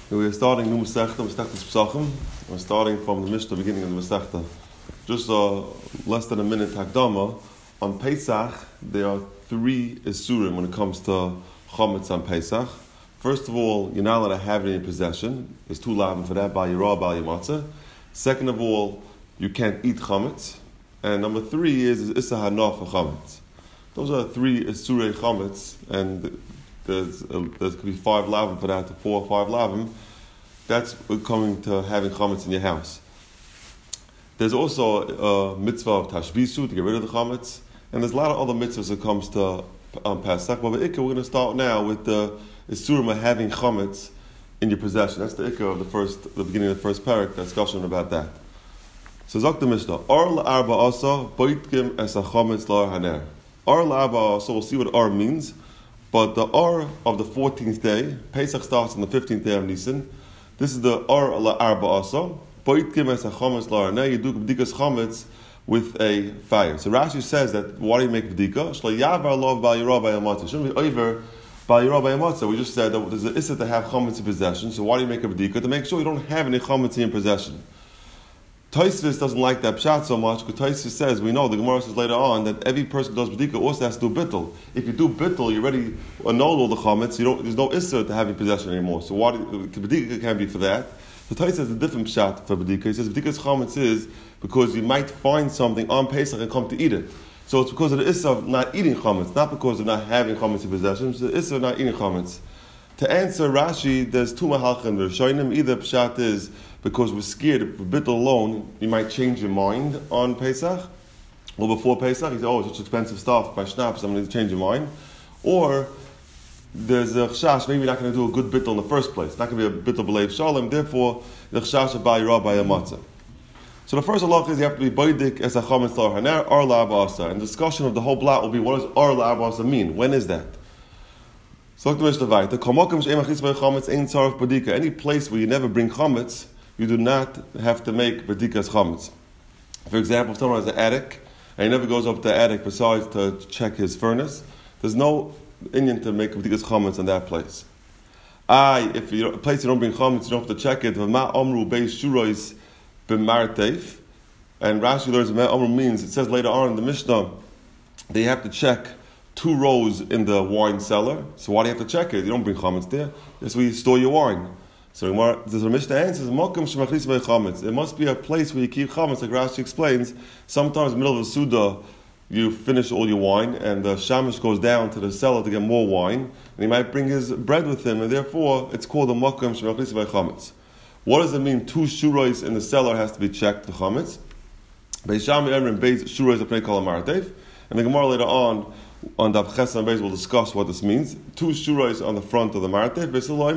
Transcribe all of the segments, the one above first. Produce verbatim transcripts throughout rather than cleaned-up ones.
We are starting new Masechta, Masechtas Pesachim. We're starting from the Mishnah, beginning of the Masechta. Just uh, less than a minute Hakdama. On Pesach, there are three Isurim when it comes to Chametz on Pesach. First of all, you're not allowed to have it in your possession. There's two lavim for that, Bal Yirah, Bal Yamatzah. Second of all, you can't eat Chametz. And number three is, is Issa Hanaf for Chametz. Those are three Isurei Chametz, and there's uh, there could be five lavim for that, to four or five lavim. That's coming to having chametz in your house. There's also a mitzvah of tashbisu, to get rid of the chametz, and there's a lot of other mitzvahs that comes to um, Pesach. But with Ikka, we're going to start now with the isurim of having chametz in your possession. That's the Ikka of the first, the beginning of the first parak, the discussion about that. So Zok the Mishnah, Or la'arba asa, boitkim es chametz la'ar haner. Or la'arba asa, we'll see what Or means. But the Or of the fourteenth day, Pesach starts on the fifteenth day of Nisan. This is the Or la'arba asa. Boitkim es chametz la'ar haner. You do b'dikas chametz with a fire. So Rashi says that, why do you make b'dika? Shlo yavar lo bal yirah bal yamatzah. Shouldn't be over bal yirah bal yamatzah. We just said that there's an issa to have chametz in possession. So why do you make a b'dika? To make sure you don't have any chametz in possession. Taisvis doesn't like that pshat so much, because Taisvis says, we know, the Gemara says later on, that every person who does b'dika also has to do bittul. If you do bittul, you already annul all the chametz, you don't, there's no issa to have in possession anymore. So why b'dika can be for that? So Taisvis has a different pshat for b'dika. He says b'dika's chametz is because you might find something on Pesach and come to eat it. So it's because of the issa of not eating chametz, not because of not having chametz in possession. It's the issa of not eating chametz. To answer Rashi, there's two mahalchim in the Rishonim. Either pshat is because we're scared if a bit alone, you might change your mind on Pesach. Or before Pesach, you say, oh, it's such expensive stuff, by schnapps, I'm going to change your mind. Or there's a chashash, maybe you're not going to do a good bittul in the first place. It's not going to be a bittul b'leiv shalom, therefore, the chashash of bal yirah bal yamatzah. So the first halach is you have to be boidik es hachametz la'ar haner, or la'arba asa. And the discussion of the whole blot will be, what does or la'arba asa mean? When is that? So look at the Mishnah. Any place where you never bring chametz, you do not have to make b'dikas chametz. For example, if someone has an attic and he never goes up to the attic besides to check his furnace, there's no Indian to make b'dikas chametz in that place. I, if you a place you don't bring chametz, you don't have to check it. V'ma omru beis shurois b'marteif, and Rashi learns what omru means. It says later on in the Mishnah they have to check two rows in the wine cellar. So why do you have to check it? You don't bring chametz there. That's where you store your wine. So the Mishnah answers, it must be a place where you keep chametz, like Rashi explains. Sometimes in the middle of a Suda, you finish all your wine, and the shamish goes down to the cellar to get more wine, and he might bring his bread with him, and therefore it's called a makom shemachlis chametz. What does it mean? Two shurois in the cellar has to be checked, the chametz. Beis Shammai Emrim beis shurois apnei kol ha'marteif. And the Gemara later on, on Daf Ches and Beis, will discuss what this means. Two shurais on the front of the martev.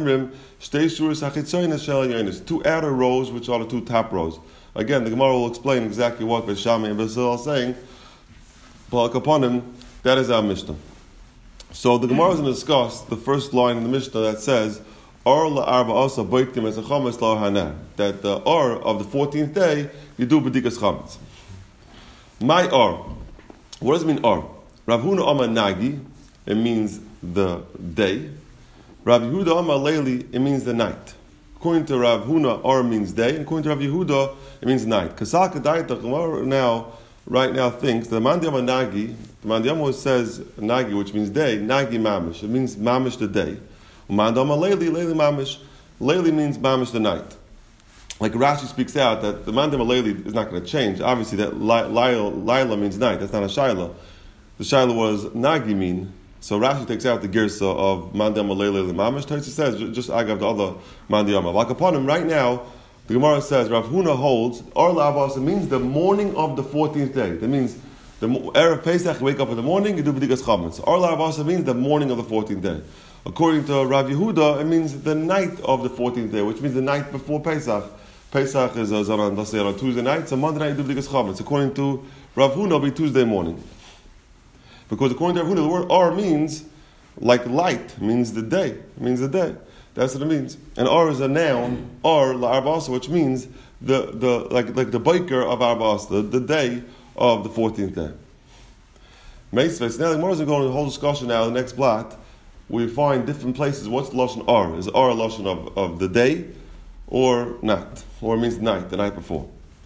Two outer rows, which are the two top rows. Again, the Gemara will explain exactly what Beis Shammai and Beis are saying. But upon him, that is our Mishnah. So the Gemara is going to discuss the first line in the Mishnah that says, Or la'arba asa boitkim es chametz la'ar haner. That the Or of the fourteenth day, you do b'dikas chametz. My Or. What does it mean Or? Rav Huna Amar Nagi, it means the day. Rav Yehuda Amar Leili, it means the night. According to Rav Huna, Or means day, and according to Rav Yehuda, it means night. Kasal Kedai, the Gemara now, right now thinks, the Mandi Amar Nagi, the Mandi Amar says Nagi, which means day, Nagi Mamish, it means Mamish the day. Mandi Amar Leili, Leili Mamish, Leili means Mamish the night. Like Rashi speaks out that the Mandi Amar Leili is not going to change. Obviously, that Laila means night, that's not a Shaila. The Shaila was Nagi mean, so Rashi takes out the girsa of Mandi Amar Leili Mamish. Taisa says just agav the other Mandi Amar. Like upon him right now, the Gemara says Rav Huna holds Or la'arba asa means the morning of the fourteenth day. That means the erev Pesach, you wake up in the morning, you do b'dikas chametz. Or la'arba asa means the morning of the fourteenth day. According to Rav Yehuda, it means the night of the fourteenth day, which means the night before Pesach. Pesach is uh, on, let's say on Tuesday night, so Monday night you do b'dikas chametz. According to Rav Huna, it'll be Tuesday morning. Because according to Rav Huna, the word Or means like light, means the day. It means the day. That's what it means. And Or is a noun, Or la'arba asa, which means the the like like the biker of arba asa, the, the day of the fourteenth day. Meisves. Now the Gemara is going to hold discussion now. The next blot. we find different places. What's the lashon ar? Is ar a lashon of, of the day or night, or it means night, the night before?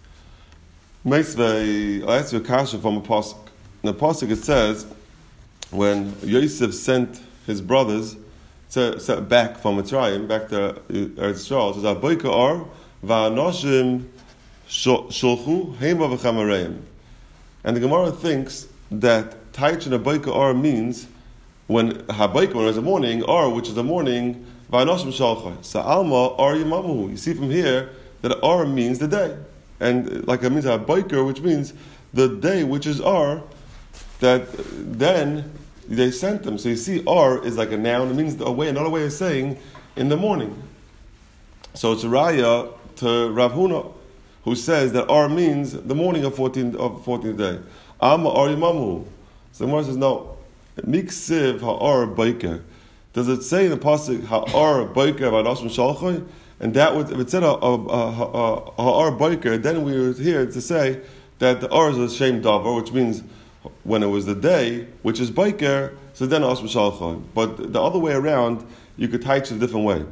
Meisvei, I asked you a kasha from a pasuk. In the pasuk it says, when Yosef sent his brothers sent back from Mitzrayim, back to Eretz Yisrael, it says, "Aboika ar va'anoshim shulchu hema v'chamareim." And the Gemara thinks that Taich and Aboika ar means when Haboika, when it was the morning, ar, which is the morning, va'anoshim shalcha. So alma ar yimamu. You see from here that ar means the day, and like it means Haboika, which means the day, which is ar. That then they sent them. So you see, ar is like a noun. It means a way, another way of saying in the morning. So it's a raya to Rav Huna, who says that ar means the morning of fourteenth of fourteenth day. Amma ar yimamu. So the Gemara says no. Miksiv ha'ar baiker. Does it say in the pasuk ha'ar baiker v'anoshim shalchoi? And that would, if it said ha'ar baiker, then we would hear to say that the ar is a shem davar, which means when it was the day, which is biker, so then Asma Shalchon. But the other way around, you could teach it a different way.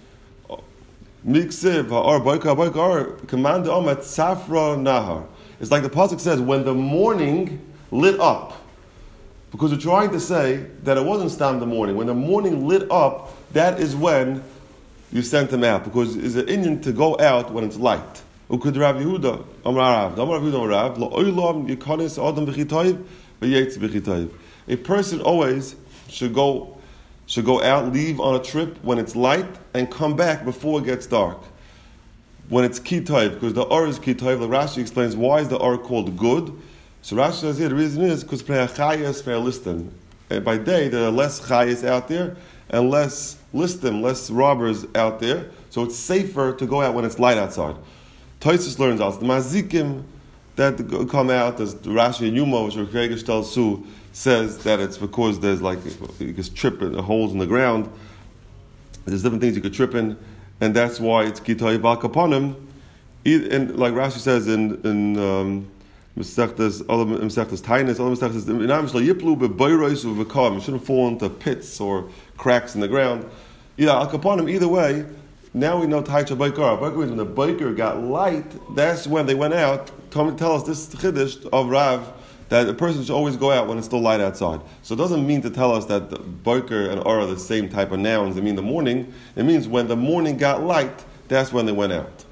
Miksiv ha'ar biker biker command omet safra nahar. It's like the pasuk says, when the morning lit up. Because we're trying to say that it wasn't stam the morning. When the morning lit up, that is when you sent them out. Because it's an Indian to go out when it's light. Ukud Rav Yehuda, Amar Rav, Amar Rav Yehuda, Rav, Lo Olam Yikonis Adam B'Chitoiv, V'Yetz B'Chitoiv. A person always should go should go out, leave on a trip when it's light, and come back before it gets dark. When it's Kitoiv, because the Ar is Kitoiv, the Rashi explains why is the Ar called good. So Rashi says here the reason is because Preachayas Pre'listim. And by day there are less chayas out there and less listim, less robbers out there. So it's safer to go out when it's light outside. Toysus learns also the mazikim that come out as Rashi and Yuma, which are Kreger Su, says that it's because there's like you can trip in holes in the ground. There's different things you could trip in, and that's why it's kitay bakaponim. And like Rashi says in in um, Mesechtes, other Mesechtes Tainus, other Mesechtes Inam Shlo Yiplu beBoyros uVekom. You shouldn't fall into pits or cracks in the ground. Either akaponim, either way. Now we know Taicha Baikar. Baikar means when the Baikar got light, that's when they went out. Tell, tell us this chiddush of Rav that a person should always go out when it's still light outside. So it doesn't mean to tell us that the Baikar and Ar are the same type of nouns. They mean the morning. It means when the morning got light, that's when they went out.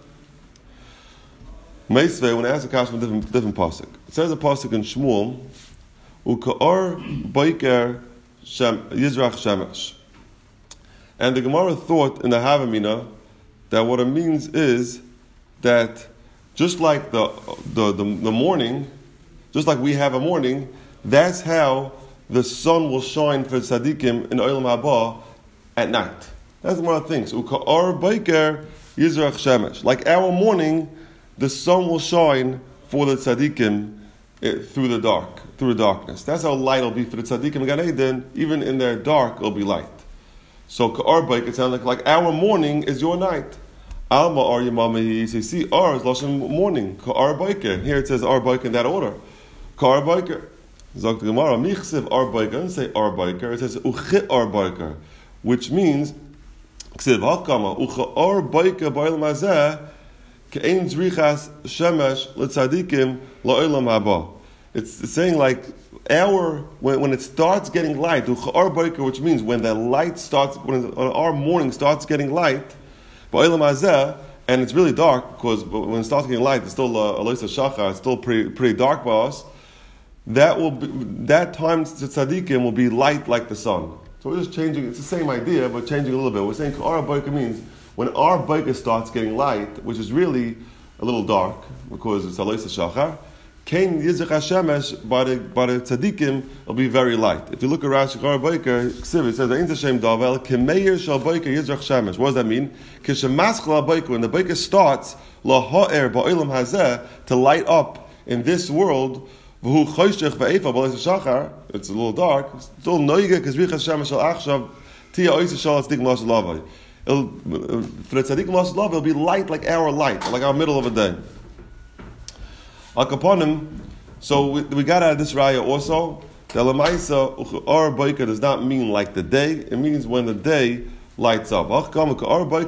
Meisvei, when I ask a question from a different, different pasuk, it says a pasuk in Shmuel, Uka'ar Baikar Yizrach Shemesh. And the Gemara thought in the Havamina that what it means is that just like the, the, the, the morning, just like we have a morning, that's how the sun will shine for tzaddikim in Olam Haba at night. That's what Gemara thinks. Uka'ar Baikar Yizrach Shemesh. Like our morning, the sun will shine for the tzaddikim through the dark, through the darkness. That's how light will be for the tzaddikim in Gan Eden. Even in their dark, it'll be light. So ka'ar baik, it sounds like, like our morning is your night. Alma ar yamamahi, so you see ar is lashon morning. Ka'ar baiker. Here it says ar baiker in that order. Ka'ar baiker. Zok the Gemara, michsev ar baiker, doesn't say ar baiker, it says uchit ar baiker, which means, ksiv hakama, ucha'ar baiker ba'olam hazeh, ke'ein zrichas shemesh l'tzadikim la'olam haba. It's, it's saying like, our when, when it starts getting light, which means when the light starts, when our morning starts getting light, and it's really dark because when it starts getting light, it's still Aloisa Shachar, it's still pretty, pretty dark by us. That will be, that time to tzaddikim will be light like the sun. So we're just changing. It's the same idea, but changing a little bit. We're saying our baika means when our baika starts getting light, which is really a little dark because it's Aloisa Shachar. Kain Yizrach Hashemesh by the by the tzaddikim will be very light. If you look at Rashi Kar Baker, it says Ein Tashem Davel Kemeir Shal Baker Yizrach Shemesh. What does that mean? Kishemaskla Baker, when the Baker starts La Ha'er Ba'olam Hazeh to light up in this world. V'hu Choshech V'Eifa B'Leis Shachar. It's a little dark. Still Noiga Kizrich Hashemesh Al Achshav Tia Oisa Shal Tzaddik Mlash Lavai. For the Tzaddik Mlash Lavai, it'll be light like our light, like our middle of a day. Al Kaponim, so we, we got out of this raya also The Lamaisa Or Boika does not mean like the day, it means when the day lights up. Let's try it out right.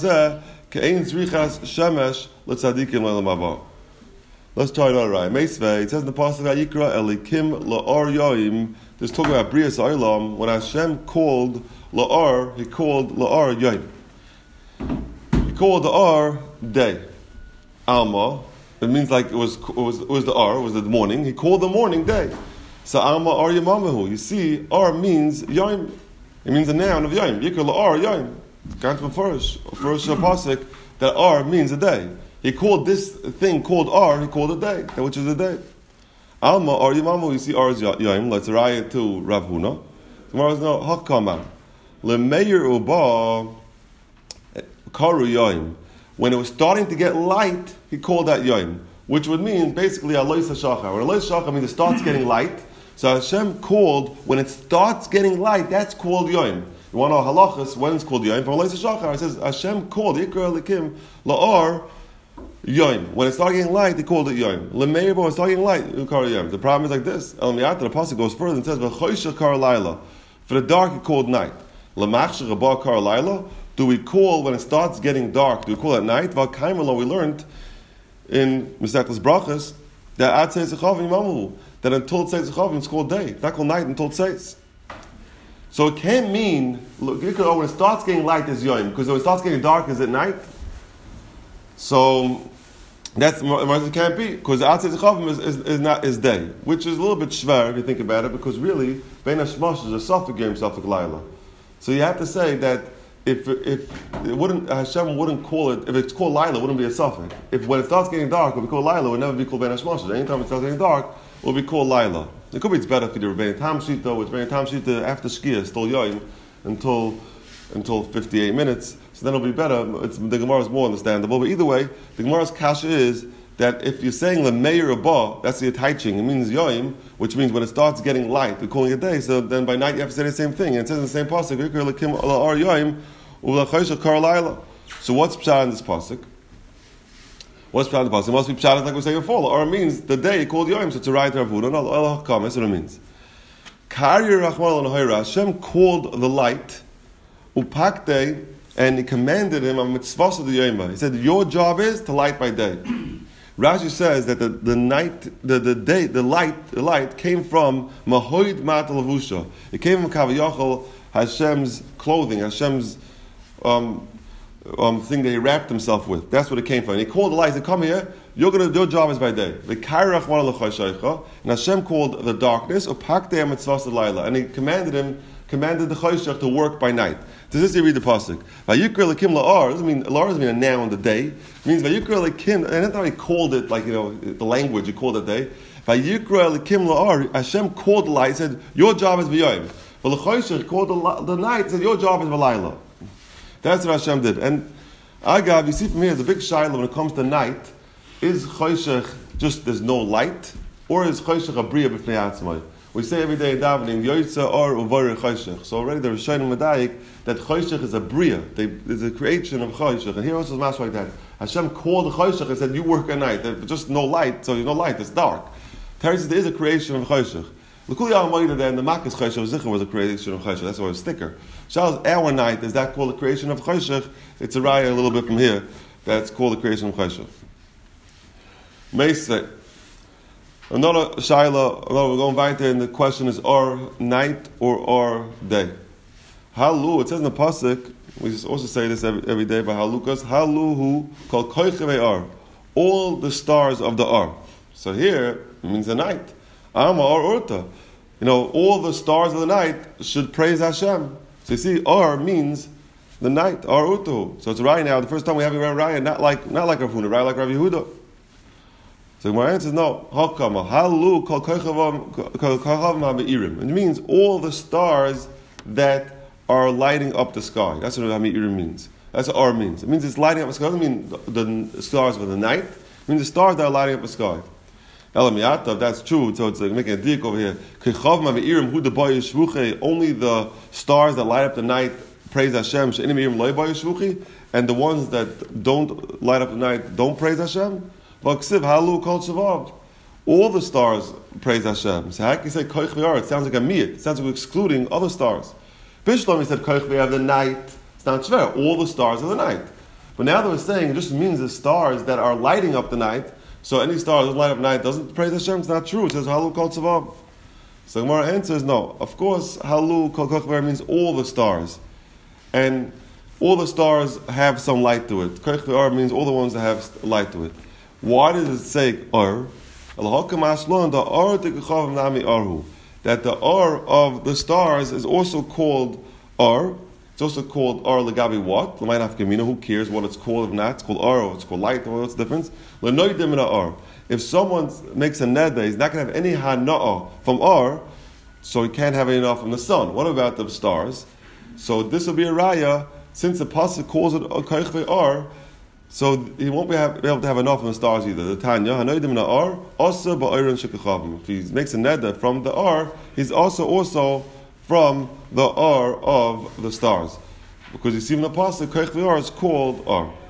Meisvei, it says in the Pasuk Vayikra Elikim La'or Yoim. There's talking about Brias Olam. When Hashem called La'or, He called La'or Yoim. He called the Or day. Alma. It means like it was it was it was the Or, it was the morning. He called the morning day. So Alma Or Yamamahu. You see, Or means Yoim. It means a noun of Yoim. Yikra La'or Yoim. Can't be first. First Pasuk that Or means a day. He called this thing called Ar, he called a day, which is a day. Alma Ar Yamamu, you see Ar is Yom, let's raya to Rav Huna. Tomorrow is no Hakama. Lemeir Uba Karu Yom. When it was starting to get light, he called that Yom, which would mean basically Alois HaShachar. When Alois HaShachar means it starts getting light, so Hashem called, when it starts getting light, that's called Yom. You want to know halachas, when it's called Yom? From Alois HaShachar, it says Hashem called, Yikra Elikim La'ar, Yom. When it started getting light, they called it Yom. Lemeir, when it started getting light, you call it Yom. The problem is like this. El Miyata, the pasuk goes further and says, "V'choisha kar laila." For the dark, he called night. Lemachsha rabah kar laila. Do we call when it starts getting dark? Do we call it night? V'kaimelo, we learned in Mesechus Brachas that ad seis echavim mamu, that until seis echavim it's called day. It's not called night until seis. So it can't mean look. You could, oh, when it starts getting light is Yom, because when it starts getting dark is it night. So that's it can't be, because the outside Chavim is, is, is not is day, which is a little bit shver if you think about it, because really Bein Hashmash is a Safek Yom, Safek Laila. So you have to say that if if it wouldn't Hashem wouldn't call it, if it's called Laila, it wouldn't be a Safek. If when it starts getting dark, it would be called Laila, it would never be called Bein Hashmash. Anytime it starts getting dark, it will be called Laila. It could be it's better if you do Bein Tam Shita, which Bein Tam Shita after Shkia is still Yom until until fifty-eight minutes. So then it'll be better. It's, the Gemara is more understandable. But either way, the Gemara's kasha is that if you're saying Lemeir Abba, that's the attaching. It means Yoim, which means when it starts getting light, we're calling it day. So then by night you have to say the same thing. And it says in the same pasuk, so what's pshat in this pasuk? What's pshat in the pasuk? It must be pshat like we were saying before. Or it means the day called Yoim. So it's a right to Rav Huna. No, Allah Hakam. That's what it means. Hashem called the light upakte, and he commanded him a mitzvah of the yoma. He said, "Your job is to light by day." Rashi says that the, the night, the, the day, the light, the light came from mahoid mat lavusha. It came from kaviyachol, Hashem's clothing, Hashem's um, um, thing that he wrapped himself with. That's what it came from. And he called the light. He said, "Come here. You're gonna. Your job is by day." The kairach and Hashem called the darkness upakte mitzvah laila, and he commanded him, commanded the choshech to work by night. Does this you read the pasuk? Vayikra lekim la'ar doesn't mean la'ar doesn't mean a noun the day. It means vayikra lekim, and that's how he called it, like you know the language. He called it day. Vayikra lekim la'ar. Hashem called the light. He said, "Your job is v'yoyim." But the choshech called the, the night. He said, "Your job is v'layla." That's what Hashem did. And agav, you see from here, there's a big shiloh when it comes to night. Is choshech just there's no light, or is choshech a bria b'fnei atzmai? We say every day in davening, Yoytza or Uvar Choshech. So already the Rishonim Medayik that Choshech is a bria. There's a creation of Choshech. And here also is much like that. Hashem called the Choshech and said, "You work at night." There's just no light, so there's no light. It's dark. Terry says there is a creation of Choshech. L'kuli Al-Moida then the Makkah's Choshech Zichar was a creation of Choshech. That's why it's thicker. Shal's our night is that called the creation of Choshech? It's a raya a little bit from here. That's called the creation of Choshech. Meisei. Another shaila, we're going back there, and the question is, or night or or day? Halu, it says in the pasuk, we just also say this every, every day by Halukas, Haluhu called koichevei ar, all the stars of the ar. So here, it means the night. Ama or urta. You know, all the stars of the night should praise Hashem. So you see, ar means the night, ar urtu. So it's right now, the first time we have a Raya, not like not like Rav Huna, right like Rav Yehuda. So my answer is no. Hakama halu kol kochavam ha'irim. It means all the stars that are lighting up the sky. That's what ha'irim means. That's what ar means. It means it's lighting up the sky. It doesn't mean the, the stars of the night. It means the stars that are lighting up the sky. Elamiyata, that's true. So it's like making a dik over here. Only the stars that light up the night praise Hashem. And the ones that don't light up the night don't praise Hashem. All all the stars praise Hashem. So how can you say koich v'or? It sounds like a miyat. It sounds like we're excluding other stars. Bishlam, he said koich v'or, the night. It's not shver. All the stars of the night. But now that we're saying it just means the stars that are lighting up the night. So any star that light up night doesn't praise Hashem. It's not true. It says halu kol tzavav. So the Gemara answers no. Of course, halu kol koich v'or means all the stars, and all the stars have some light to it. Koich v'or means all the ones that have light to it. Why does it say or? That the or of the stars is also called or. It's also called or legabi what? Who cares what it's called if not? It's called or, or it's called light, or what's the difference? If someone makes a neder, he's not going to have any hana'ah from or, so he can't have any hana'ah from the sun. What about the stars? So this will be a raya, since the pasuk calls it a koich ve'or, so he won't be, have, be able to have enough from the stars either. The Tanya, hanoidim na'or, also ba'orin shekachavim. If he makes a neder from the or, he's also also from the or of the stars. Because you see in the pasuk, koich ve'or is called or.